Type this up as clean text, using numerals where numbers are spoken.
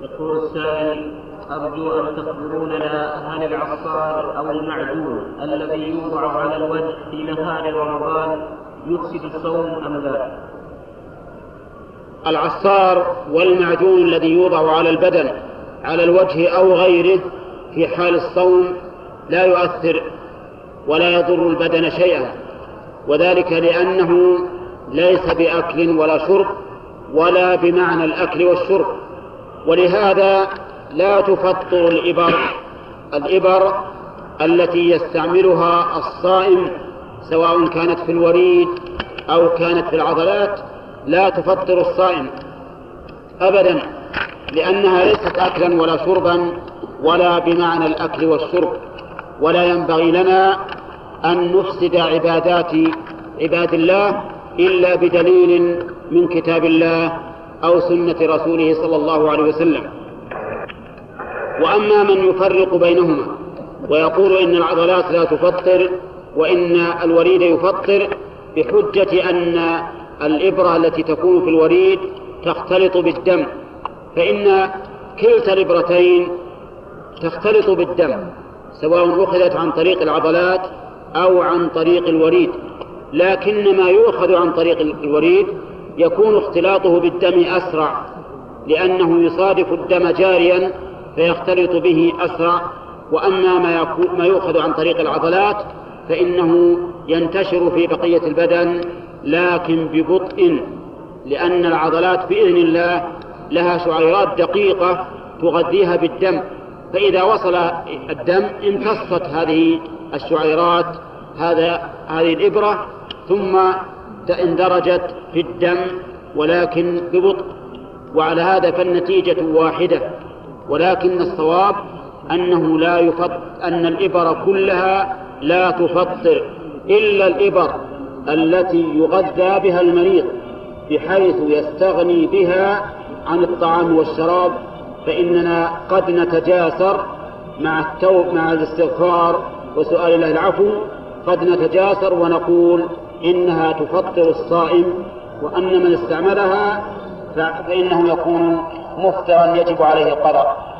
يقول السائل: أرجو أن تخبروننا هل العصار أو المعجون الذي يوضع على الوجه في نهار رمضان يفسد الصوم أم لا؟ العصار والمعجون الذي يوضع على البدن على الوجه أو غيره في حال الصوم لا يؤثر ولا يضر البدن شيئا، وذلك لأنه ليس بأكل ولا شرب ولا بمعنى الأكل والشرب، ولهذا لا تفطر الإبر التي يستعملها الصائم سواء كانت في الوريد أو كانت في العضلات لا تفطر الصائم أبدا، لأنها ليست أكلا ولا شربا ولا بمعنى الأكل والشرب. ولا ينبغي لنا أن نفسد عباد الله إلا بدليل من كتاب الله أو سنة رسوله صلى الله عليه وسلم. وأما من يفرق بينهما ويقول إن العضلات لا تفطر وإن الوريد يفطر بحجة أن الإبرة التي تكون في الوريد تختلط بالدم، فإن كلتا الإبرتين تختلط بالدم سواء أخذت عن طريق العضلات أو عن طريق الوريد، لكن ما يؤخذ عن طريق الوريد يكون اختلاطه بالدم أسرع، لأنه يصادف الدم جاريا فيختلط به أسرع. وأما ما يؤخذ عن طريق العضلات فإنه ينتشر في بقية البدن لكن ببطء، لأن العضلات بإذن الله لها شعيرات دقيقة تغذيها بالدم، فإذا وصل الدم امتصت هذه الشعيرات هذه الإبرة ثم اندرجت في الدم ولكن ببطء، وعلى هذا فالنتيجة واحدة. ولكن الصواب أن الإبر كلها لا تفطر إلا الإبر التي يغذى بها المريض بحيث يستغني بها عن الطعام والشراب، فإننا قد نتجاسر مع الاستغفار وسؤال الله العفو، قد نتجاسر ونقول إنها تفطر الصائم، وأن من استعملها فإنه يكون مفطرا يجب عليه القضاء.